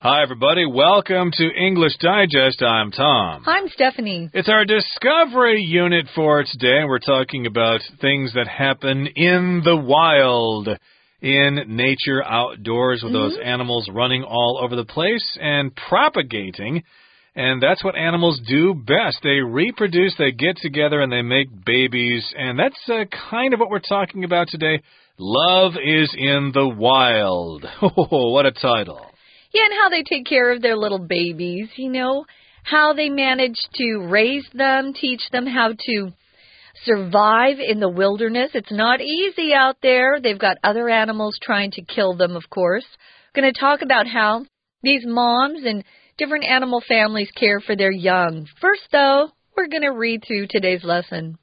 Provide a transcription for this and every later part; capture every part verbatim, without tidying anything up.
Hi, everybody. Welcome to English Digest. I'm Tom. I'm Stephanie. It's our Discovery unit for today. We're talking about things that happen in the wild, in nature, outdoors, with mm-hmm. those animals running all over the place and propagating. And that's what animals do best. They reproduce, they get together, and they make babies. And that's uh, kind of what we're talking about today. Love is in the wild. Oh, what a title. Yeah, and how they take care of their little babies, you know, how they manage to raise them, teach them how to survive in the wilderness. It's not easy out there. They've got other animals trying to kill them, of course. We're going to talk about how these moms and different animal families care for their young. First, though, we're going to read through today's lesson.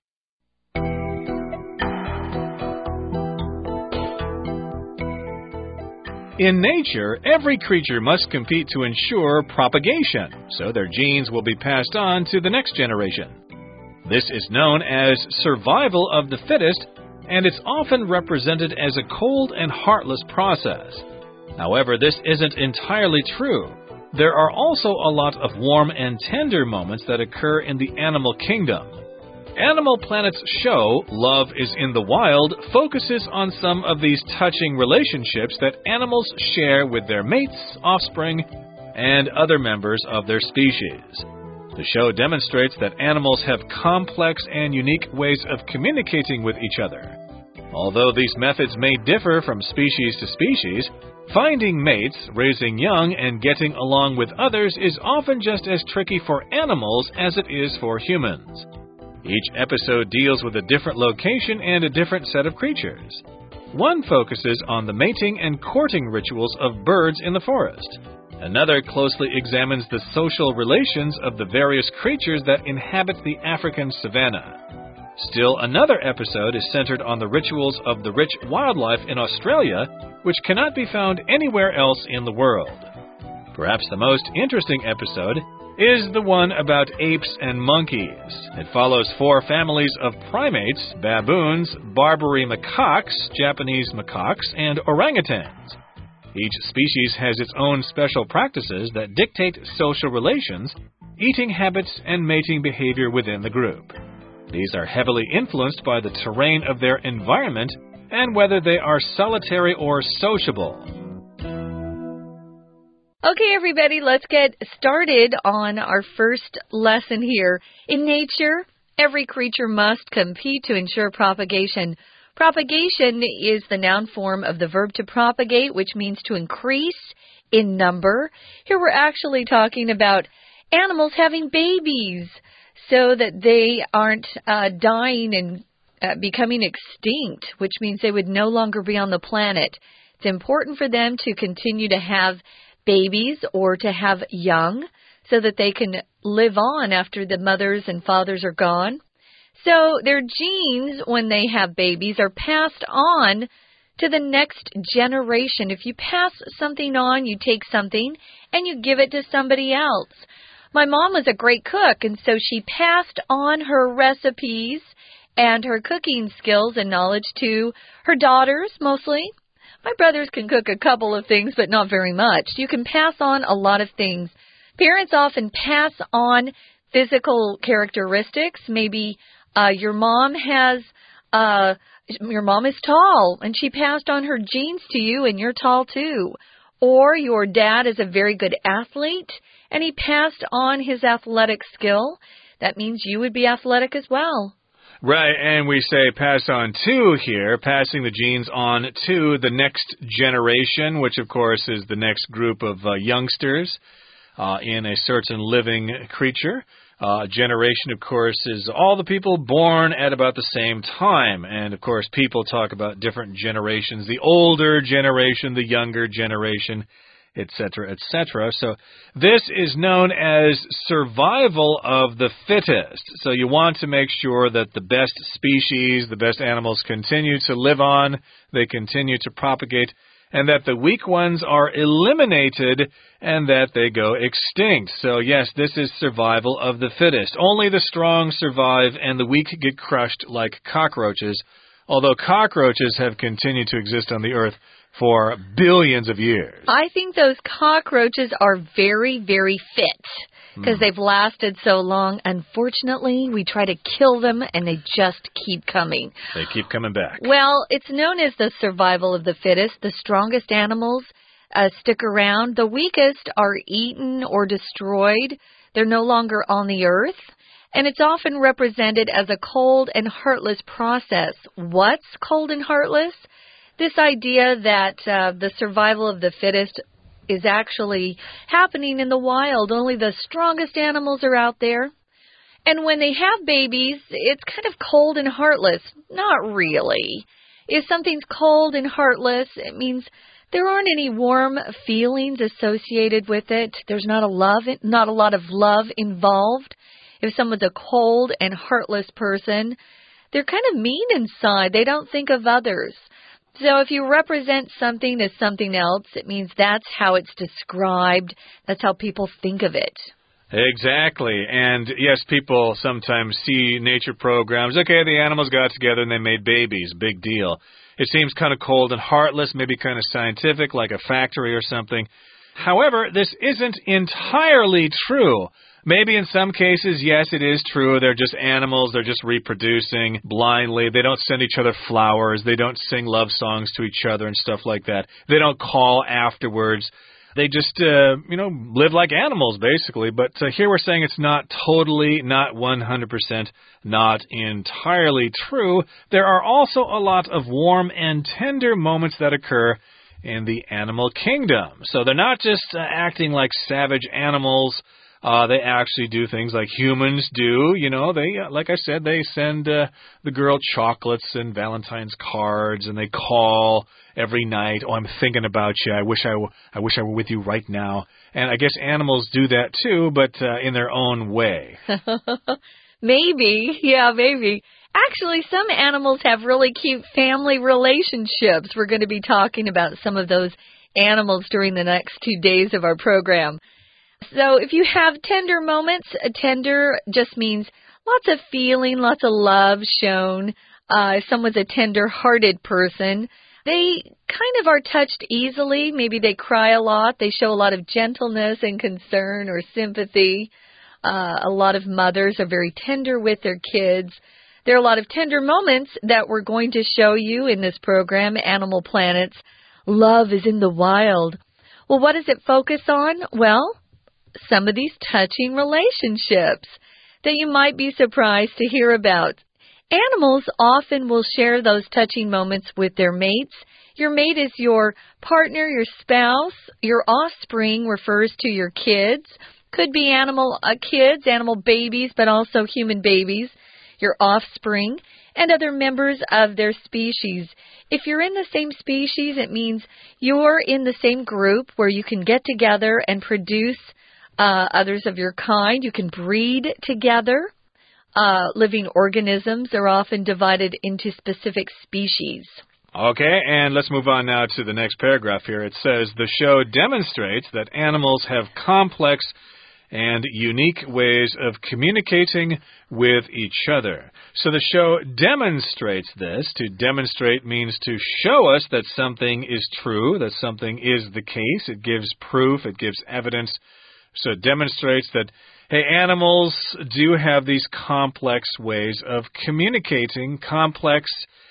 In nature, every creature must compete to ensure propagation, so their genes will be passed on to the next generation. This is known as survival of the fittest, and it's often represented as a cold and heartless process. However, this isn't entirely true. There are also a lot of warm and tender moments that occur in the animal kingdom. Animal Planet's show, Love is in the Wild, focuses on some of these touching relationships that animals share with their mates, offspring, and other members of their species. The show demonstrates that animals have complex and unique ways of communicating with each other. Although these methods may differ from species to species, finding mates, raising young, and getting along with others is often just as tricky for animals as it is for humans. Each episode deals with a different location and a different set of creatures. One focuses on the mating and courting rituals of birds in the forest. Another closely examines the social relations of the various creatures that inhabit the African savanna. Still another episode is centered on the rituals of the rich wildlife in Australia, which cannot be found anywhere else in the world. Perhaps the most interesting episode is the one about apes and monkeys. It follows four families of primates: baboons, Barbary macaques, Japanese macaques, and orangutans. Each species has its own special practices that dictate social relations, eating habits, and mating behavior within the group. These are heavily influenced by the terrain of their environment and whether they are solitary or sociable. Okay, everybody, let's get started on our first lesson here. In nature, every creature must compete to ensure propagation. Propagation is the noun form of the verb to propagate, which means to increase in number. Here we're actually talking about animals having babies so that they aren't uh, dying and uh, becoming extinct, which means they would no longer be on the planet. It's important for them to continue to have babies or to have young so that they can live on after the mothers and fathers are gone. So their genes, when they have babies, are passed on to the next generation. If you pass something on, you take something and you give it to somebody else. My mom was a great cook, and so she passed on her recipes and her cooking skills and knowledge to her daughters, mostly. My brothers can cook a couple of things, but not very much. You can pass on a lot of things. Parents often pass on physical characteristics. Maybe uh, your mom has, uh, your mom is tall, and she passed on her genes to you, and you're tall too. Or your dad is a very good athlete, and he passed on his athletic skill. That means you would be athletic as well. Right, and we say pass on to here, passing the genes on to the next generation, which of course is the next group of uh, youngsters uh, in a certain living creature. Uh, generation, of course, is all the people born at about the same time. And, of course, people talk about different generations, the older generation, the younger generation, et cetera, et cetera. So this is known as survival of the fittest. So you want to make sure that the best species, the best animals continue to live on, they continue to propagate, and that the weak ones are eliminated and that they go extinct. So yes, this is survival of the fittest. Only the strong survive and the weak get crushed like cockroaches. Although cockroaches have continued to exist on the earth for billions of years. I think those cockroaches are very, very fit because mm. they've lasted so long. Unfortunately, we try to kill them and they just keep coming. They keep coming back. Well, it's known as the survival of the fittest. The strongest animals uh, stick around. The weakest are eaten or destroyed. They're no longer on the earth. And it's often represented as a cold and heartless process. What's cold and heartless? This idea that uh, the survival of the fittest is actually happening in the wild. Only the strongest animals are out there. And when they have babies, it's kind of cold and heartless. Not really. If something's cold and heartless, it means there aren't any warm feelings associated with it. There's not a love, not a lot of love involved. If someone's a cold and heartless person, they're kind of mean inside. They don't think of others. So if you represent something as something else, it means that's how it's described. That's how people think of it. Exactly. And yes, people sometimes see nature programs. Okay, the animals got together and they made babies. Big deal. It seems kind of cold and heartless, maybe kind of scientific, like a factory or something. However, this isn't entirely true. Maybe in some cases, yes, it is true. They're just animals. They're just reproducing blindly. They don't send each other flowers. They don't sing love songs to each other and stuff like that. They don't call afterwards. They just, uh, you know, live like animals, basically. But uh, here we're saying it's not totally, not one hundred percent, not entirely true. There are also a lot of warm and tender moments that occur in the animal kingdom. So they're not just uh, acting like savage animals. Uh, they actually do things like humans do. You know, they, uh, like I said, they send uh, the girl chocolates and Valentine's cards, and they call every night. Oh, I'm thinking about you. I wish I, w I wish I were with you right now. And I guess animals do that too, but uh, in their own way. Maybe, yeah, maybe. Actually, some animals have really cute family relationships. We're going to be talking about some of those animals during the next two days of our program. So if you have tender moments, a tender just means lots of feeling, lots of love shown. Uh, if someone's a tender-hearted person, they kind of are touched easily. Maybe they cry a lot. They show a lot of gentleness and concern or sympathy. Uh, a lot of mothers are very tender with their kids. There are a lot of tender moments that we're going to show you in this program, Animal Planets. Love is in the wild. Well, what does it focus on? Well, some of these touching relationships that you might be surprised to hear about. Animals often will share those touching moments with their mates. Your mate is your partner, your spouse. Your offspring refers to your kids. Could be animal uh, kids, animal babies, but also human babies. Your offspring and other members of their species. If you're in the same species, it means you're in the same group where you can get together and produce Uh, others of your kind. You can breed together. Uh, living organisms are often divided into specific species. Okay, and let's move on now to the next paragraph here. It says, the show demonstrates that animals have complex and unique ways of communicating with each other. So the show demonstrates this. To demonstrate means to show us that something is true, that something is the case. It gives proof, it gives evidence. So it demonstrates that, hey, animals do have these complex ways of communicating. Complex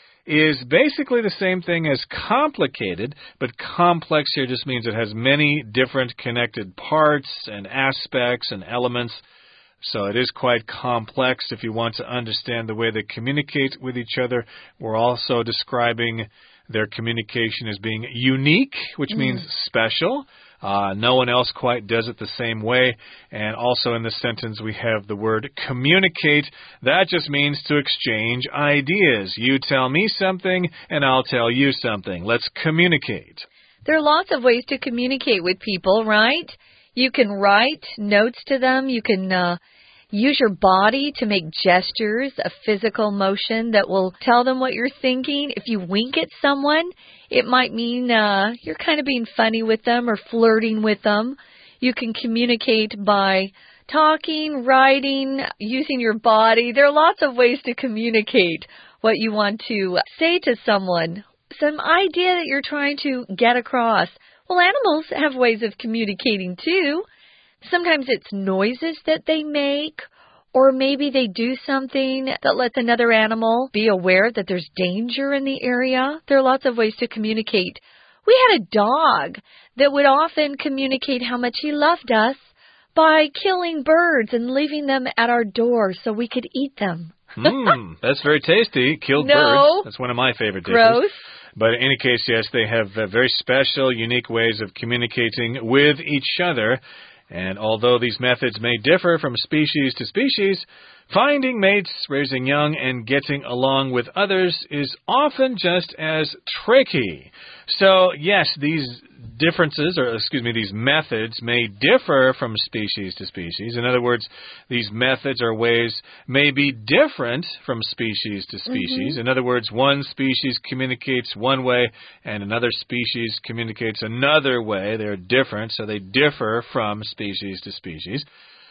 is basically the same thing as complicated, but complex here just means it has many different connected parts and aspects and elements. So it is quite complex if you want to understand the way they communicate with each other. We're also describing their communication as being unique, which mm. means special. Uh, no one else quite does it the same way. And also in this sentence, we have the word communicate. That just means to exchange ideas. You tell me something, and I'll tell you something. Let's communicate. There are lots of ways to communicate with people, right? You can write notes to them. You can uh, use your body to make gestures, a physical motion that will tell them what you're thinking. If you wink at someone, it might mean uh, you're kind of being funny with them or flirting with them. You can communicate by talking, writing, using your body. There are lots of ways to communicate what you want to say to someone. some idea that you're trying to get across. Well, animals have ways of communicating too. Sometimes it's noises that they make, or maybe they do something that lets another animal be aware that there's danger in the area. There are lots of ways to communicate. We had a dog that would often communicate how much he loved us by killing birds and leaving them at our door so we could eat them. Mmm, that's very tasty. Killed no. birds. That's one of my favorite dishes. Gross. But in any case, yes, they have uh, very special, unique ways of communicating with each other. And although these methods may differ from species to species, finding mates, raising young, and getting along with others is often just as tricky. So, yes, these differences, or excuse me, these methods may differ from species to species. In other words, these methods or ways may be different from species to species. Mm-hmm. In other words, one species communicates one way and another species communicates another way. They're different, so they differ from species to species.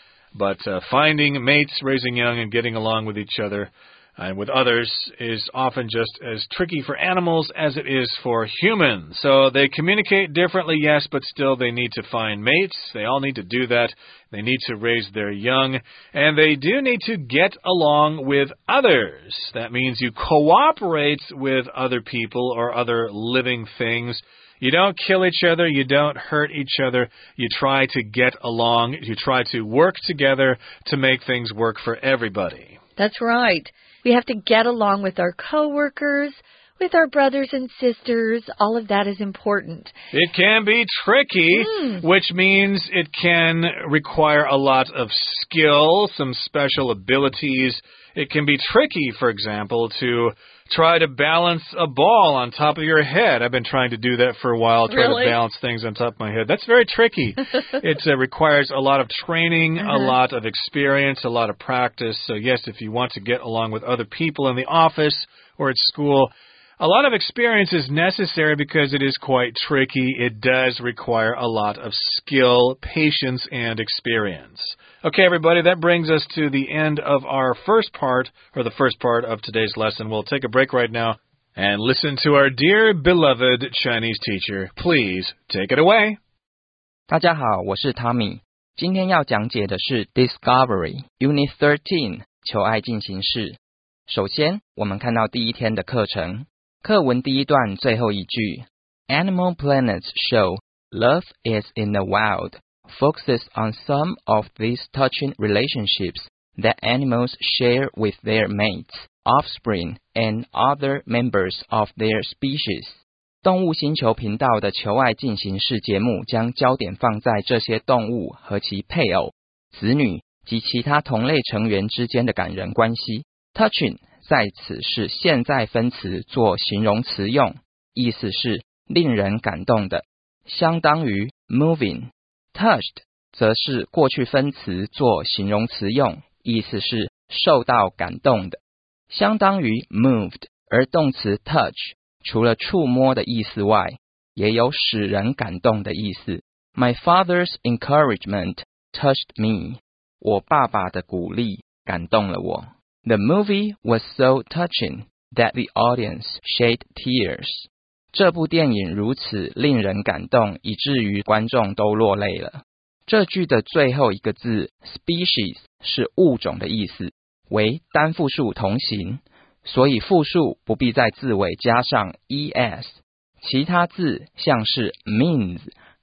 But uh, finding mates, raising young, and getting along with each other and with others is often just as tricky for animals as it is for humans. So they communicate differently, yes, but still they need to find mates. They all need to do that. They need to raise their young, and they do need to get along with others. That means you cooperate with other people or other living things. You don't kill each other. You don't hurt each other. You try to get along. You try to work together to make things work for everybody. That's right. We have to get along with our coworkers, with our brothers and sisters. All of that is important. It can be tricky, mm. which means it can require a lot of skill, some special abilities. It can be tricky, for example, to try to balance a ball on top of your head. I've been trying to do that for a while, try really? to balance things on top of my head. That's very tricky. It uh, requires a lot of training, uh-huh. a lot of experience, a lot of practice. So, yes, if you want to get along with other people in the office or at school, a lot of experience is necessary because it is quite tricky. It does require a lot of skill, patience, and experience. Okay, everybody, that brings us to the end of our first part, or the first part of today's lesson. We'll take a break right now and listen to our dear, beloved Chinese teacher. Please take it away. 大家好，我是 Tommy。今天要讲解的是 Discovery Unit thirteen 求爱进行式。首先，我们看到第一天的课程。课文第一段最后一句 Animal Planet's show Love is in the Wild focuses on some of these touching relationships that animals share with their mates, offspring, and other members of their species. 动物星球频道的求爱进行式节目将焦点放在这些动物和其配偶、子女及其他同类成员之间的感人关系。Touching在此是现在分词做形容词用，意思是令人感动的，相当于 moving。Touched 则是过去分词做形容词用，意思是受到感动的，相当于 moved。而动词 touch 除了触摸的意思外，也有使人感动的意思。My father's encouragement touched me. 我爸爸的鼓励感动了我。The movie was so touching that the audience shed tears. 这部电影如此令人感动，以至于观众都落泪了。这句的最后一个字 species 是物种的意思，为单复数同形，所以复数不必在字尾加上 es。其他字像是 means,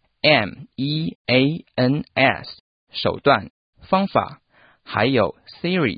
m e a n s 手段、方法，还有 series,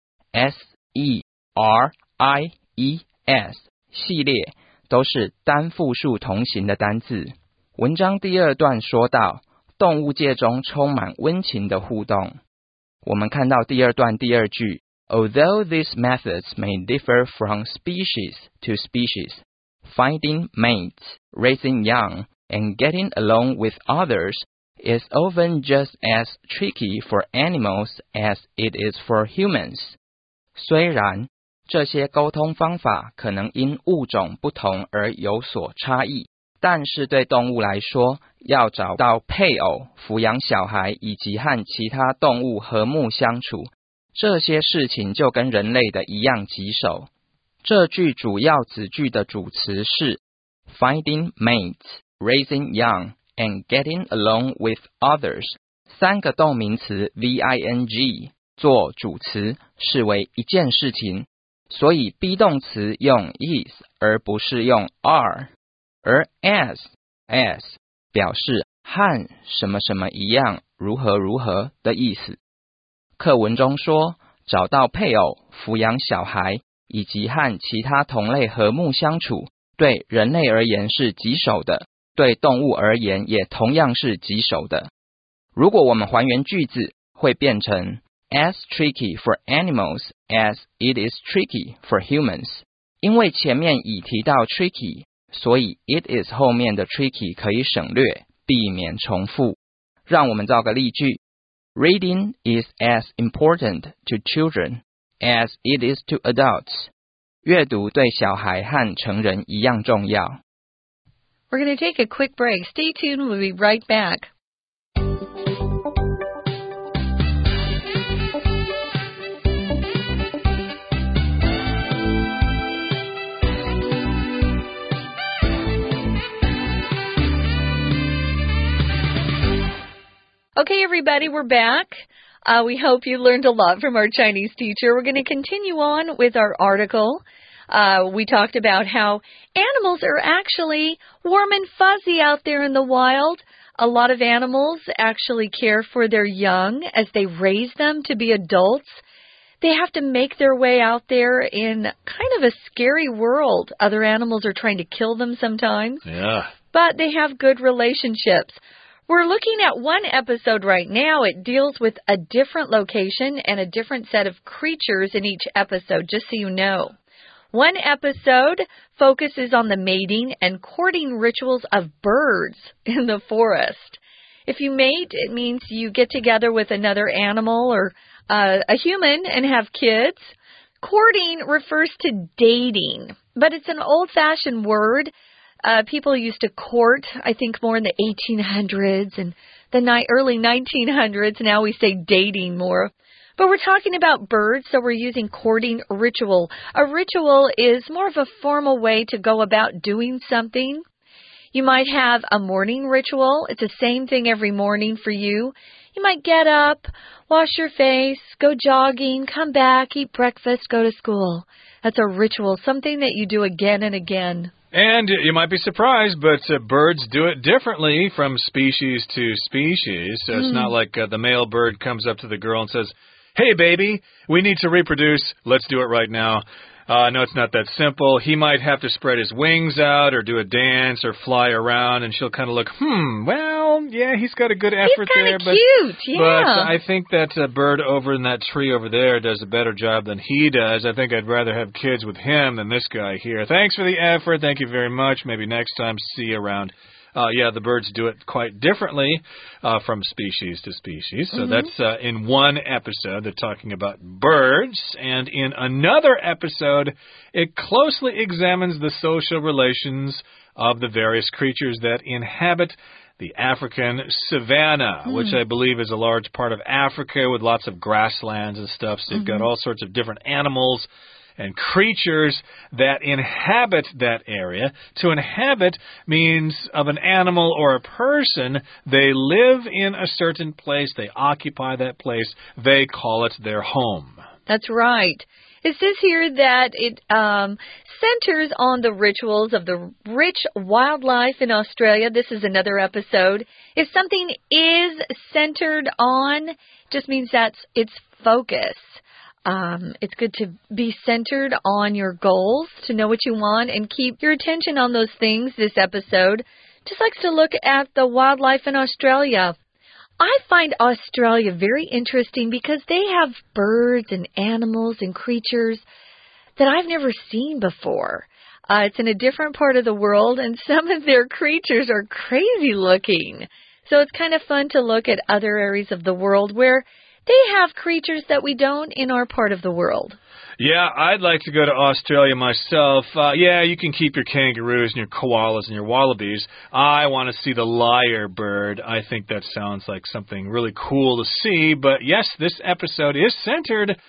s e r i e s 系列，都是单复数同形的单字。文章第二段说到，动物界中充满温情的互动。我们看到第二段第二句 Although these methods may differ from species to species, finding mates, raising young, and getting along with others is often just as tricky for animals as it is for humans. 虽然这些沟通方法可能因物种不同而有所差异，但是对动物来说，要找到配偶、抚养小孩以及和其他动物和睦相处，这些事情就跟人类的一样棘手。这句主要子句的主词是 finding mates, raising young, and getting along with others. 三个动名词 V-I-N-G 做主词，视为一件事情，所以 be 动词用 is 而不是用 are， 而 as as 表示和什么什么一样，如何如何的意思。课文中说，找到配偶，抚养小孩，以及和其他同类和睦相处，对人类而言是棘手的，对动物而言也同样是棘手的。如果我们还原句子，会变成 as tricky for animals as it is tricky for humans。 因为前面已提到 tricky， 所以 it is 后面的 tricky 可以省略，避免重复。让我们造个例句。Reading is as important to children as it is to adults. 阅读对小孩和成人一样重要。 We're going to take a quick break. Stay tuned. We'll be right back. Okay, everybody, we're back. Uh, we hope you learned a lot from our Chinese teacher. We're going to continue on with our article. Uh, we talked about how animals are actually warm and fuzzy out there in the wild. A lot of animals actually care for their young as they raise them to be adults. They have to make their way out there in kind of a scary world. Other animals are trying to kill them sometimes. Yeah. But they have good relationships. We're looking at one episode right now. It deals with a different location and a different set of creatures in each episode, just so you know. One episode focuses on the mating and courting rituals of birds in the forest. If you mate, it means you get together with another animal or uh, a human and have kids. Courting refers to dating, but it's an old-fashioned word. Uh, people used to court, I think, more in the eighteen hundreds and the ni- early nineteen hundreds. Now we say dating more. But we're talking about birds, so we're using courting ritual. A ritual is more of a formal way to go about doing something. You might have a morning ritual. It's the same thing every morning for you. You might get up, wash your face, go jogging, come back, eat breakfast, go to school. That's a ritual, something that you do again and again. And you might be surprised, but uh, birds do it differently from species to species. So it's mm. not like uh, the male bird comes up to the girl and says, "Hey, baby, we need to reproduce. Let's do it right now." Uh, no, it's not that simple. He might have to spread his wings out or do a dance or fly around, and she'll kind of look, hmm, well, yeah, he's got a good effort he's there. He's kind of cute, yeah. But I think that uh, bird over in that tree over there does a better job than he does. I think I'd rather have kids with him than this guy here. Thanks for the effort. Thank you very much. Maybe next time, see you around. Uh, yeah, the birds do it quite differently uh, from species to species. So mm-hmm. that's uh, in one episode. They're talking about birds. And in another episode, it closely examines the social relations of the various creatures that inhabit the African savanna, mm. which I believe is a large part of Africa with lots of grasslands and stuff. So you've mm-hmm. got all sorts of different animals and creatures that inhabit that area. To inhabit means of an animal or a person. They live in a certain place. They occupy that place. They call it their home. That's right. It says here that it um, centers on the rituals of the rich wildlife in Australia. This is another episode. If something is centered on, just means that's its focus. Um, it's good to be centered on your goals, to know what you want, and keep your attention on those things. This episode just likes to look at the wildlife in Australia. I find Australia very interesting because they have birds and animals and creatures that I've never seen before. Uh, it's in a different part of the world, and some of their creatures are crazy looking. So it's kind of fun to look at other areas of the world where they have creatures that we don't in our part of the world. Yeah, I'd like to go to Australia myself. Uh, yeah, you can keep your kangaroos and your koalas and your wallabies. I want to see the lyrebird. I think that sounds like something really cool to see. But yes, this episode is centered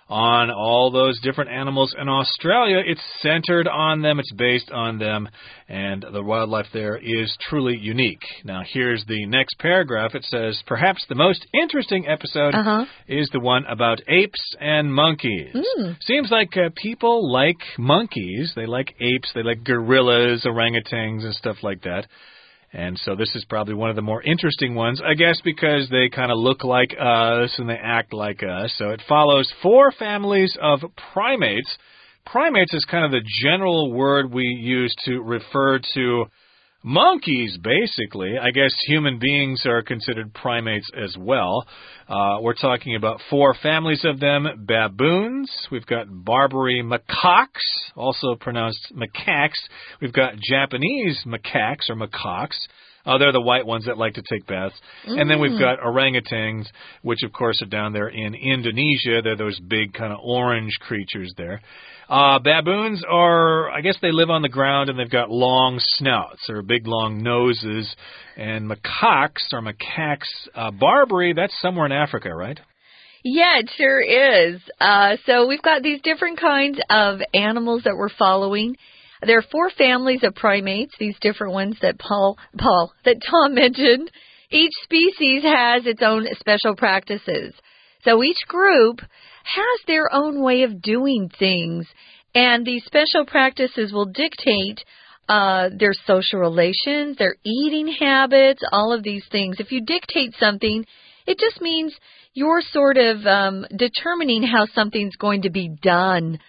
on all those different animals in Australia. It's centered on them. It's based on them. And the wildlife there is truly unique. Now, here's the next paragraph. It says, perhaps the most interesting episode uh-huh. is the one about apes and monkeys. Mm. Seems like uh, people like monkeys. They like apes. They like gorillas, orangutans, and stuff like that. And so this is probably one of the more interesting ones, I guess, because they kind of look like us and they act like us. So it follows four families of primates. Primates is kind of the general word we use to refer to monkeys, basically. I guess human beings are considered primates as well. Uh, we're talking about four families of them. Baboons. We've got Barbary macaques, also pronounced macaques. We've got Japanese macaques or macaques. Uh, they're the white ones that like to take baths. Mm. And then we've got orangutans, which, of course, are down there in Indonesia. They're those big kind of orange creatures there. Uh, baboons are, I guess they live on the ground and they've got long snouts or big long noses. And macaques or macaques, uh, Barbary, that's somewhere in Africa, right? Yeah, it sure is. Uh, so we've got these different kinds of animals that we're following. There are four families of primates, these different ones that Paul, Paul, that Tom mentioned. Each species has its own special practices. So each group has their own way of doing things, and these special practices will dictate uh, their social relations, their eating habits, all of these things. If you dictate something, it just means you're sort of um, determining how something's going to be done.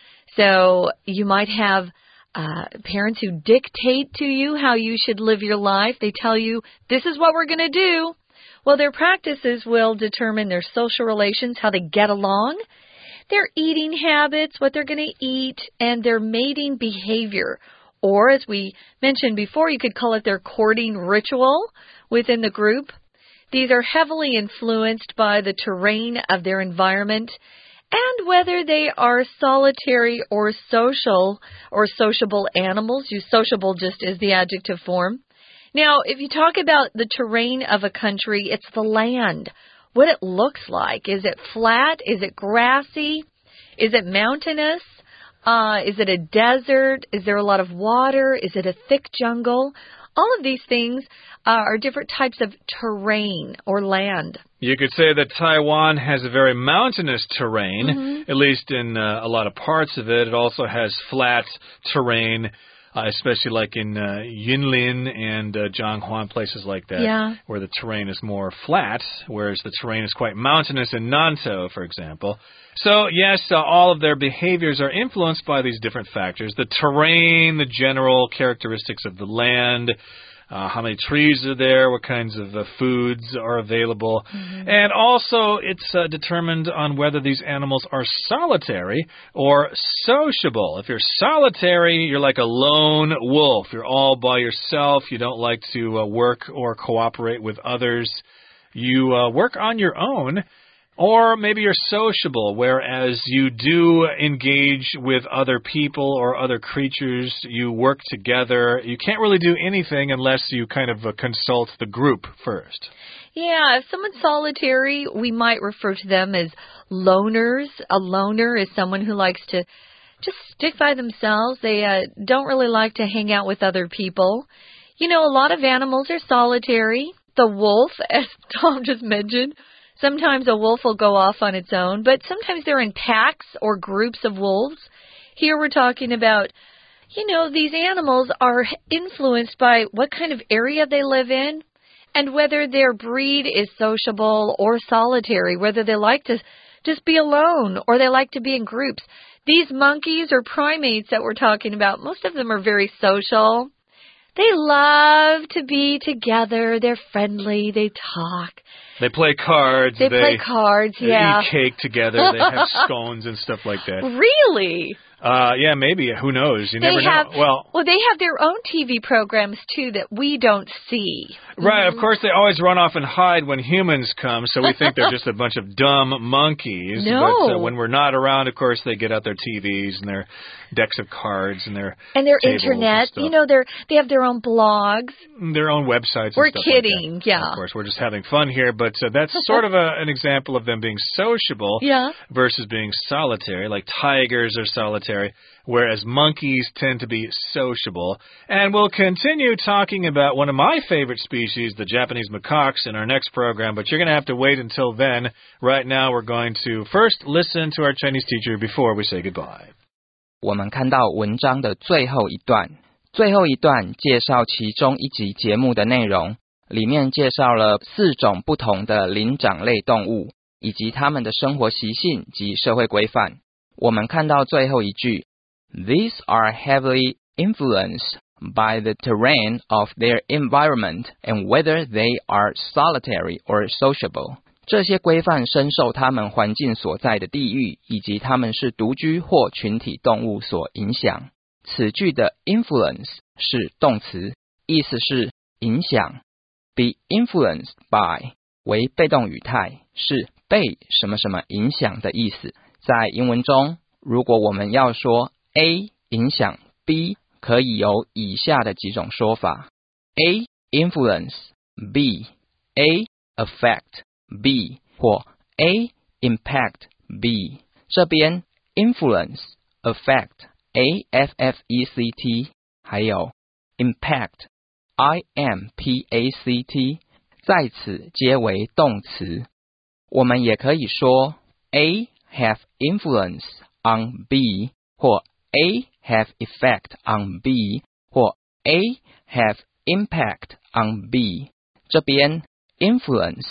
So you might have Uh, parents who dictate to you how you should live your life. They tell you, this is what we're going to do. Well, their practices will determine their social relations, how they get along, their eating habits, what they're going to eat, and their mating behavior. Or, as we mentioned before, you could call it their courting ritual within the group. These are heavily influenced by the terrain of their environment and whether they are solitary or social or sociable animals. Use sociable just as the adjective form. Now, if you talk about the terrain of a country, it's the land, what it looks like. Is it flat? Is it grassy? Is it mountainous? Uh, is it a desert? Is there a lot of water? Is it a thick jungle? All of these things uh, are different types of terrain or land. You could say that Taiwan has a very mountainous terrain, mm-hmm. at least in uh, a lot of parts of it. It also has flat terrain, uh, especially like in uh, Yunlin and uh, Zhanghuan, places like that, yeah. where the terrain is more flat, whereas the terrain is quite mountainous in Nantou, for example. So, yes, uh, all of their behaviors are influenced by these different factors. The terrain, the general characteristics of the land, Uh, how many trees are there, what kinds of uh, foods are available. Mm-hmm. And also it's uh, determined on whether these animals are solitary or sociable. If you're solitary, you're like a lone wolf. You're all by yourself. You don't like to uh, work or cooperate with others. You uh, work on your own. Or maybe you're sociable, whereas you do engage with other people or other creatures. You work together. You can't really do anything unless you kind of uh, consult the group first. Yeah, if someone's solitary, we might refer to them as loners. A loner is someone who likes to just stick by themselves. They uh, don't really like to hang out with other people. You know, a lot of animals are solitary. The wolf, as Tom just mentioned, sometimes a wolf will go off on its own, but sometimes they're in packs or groups of wolves. Here we're talking about, you know, these animals are influenced by what kind of area they live in and whether their breed is sociable or solitary, whether they like to just be alone or they like to be in groups. These monkeys or primates that we're talking about, most of them are very social. They love to be together. They're friendly. They talk. They play cards. They, they play cards, they yeah. They eat cake together. They have scones and stuff like that. Really? Uh, yeah, maybe. Who knows? You they never have, know. Well, well, they have their own T V programs, too, that we don't see. Right, Mm-hmm. of course, they always run off and hide when humans come, so we think they're just a bunch of dumb monkeys. No. But uh, when we're not around, of course, they get out their T Vs and their decks of cards and their And their tables internet. and stuff. You know, they're, they have their own blogs. Their own websites. We're and stuff kidding, like that. yeah. Of course, we're just having fun here, but uh, that's sort of a, an example of them being sociable Yeah. versus being solitary. Like tigers are solitary, whereas monkeys tend to be sociable. And we'll continue talking about one of my favorite species, the Japanese macaques, in our next program, but you're going to have to wait until then. Right now, we're going to first listen to our Chinese teacher before we say goodbye. 我们看到文章的最后一段，最后一段介绍其中一集节目的内容，里面介绍了四种不同的灵长类动物，以及它们的生活习性及社会规范。我们看到最后一句 These are heavily influenced by the terrain of their environment and whether they are solitary or sociable. 这些规范深受他们环境所在的地域以及他们是独居或群体动物所影响。此句的 influence 是动词，意思是影响。Be influenced by 为被动语态，是被什么什么影响的意思。在英文中，如果我们要说 A 影响 B， 可以有以下的几种说法。A influence B A affect B 或 A impact B， 这边 influence affect A F F E C T 还有 impact I M P A C T 在此皆为动词。我们也可以说 A have influence on B 或 A have effect on B 或 A have impact on B。 这边 influence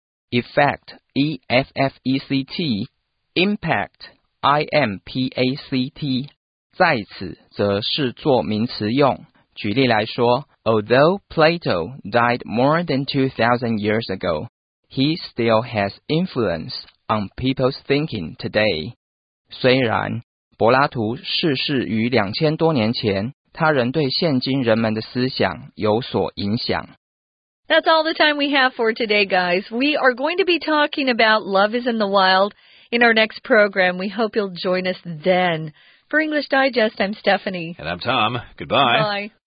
effect E F F E C T impact I M P A C T 在此则是做名词用。举例来说 Although Plato died more than two thousand years ago, he still has influence on people's thinking today. 虽然柏拉图逝世于两千多年前，他仍对现今人们的思想有所影响。 That's all the time we have for today, guys. We are going to be talking about Love is in the Wild in our next program. We hope you'll join us then. For English Digest, I'm Stephanie. And I'm Tom. Goodbye. Bye.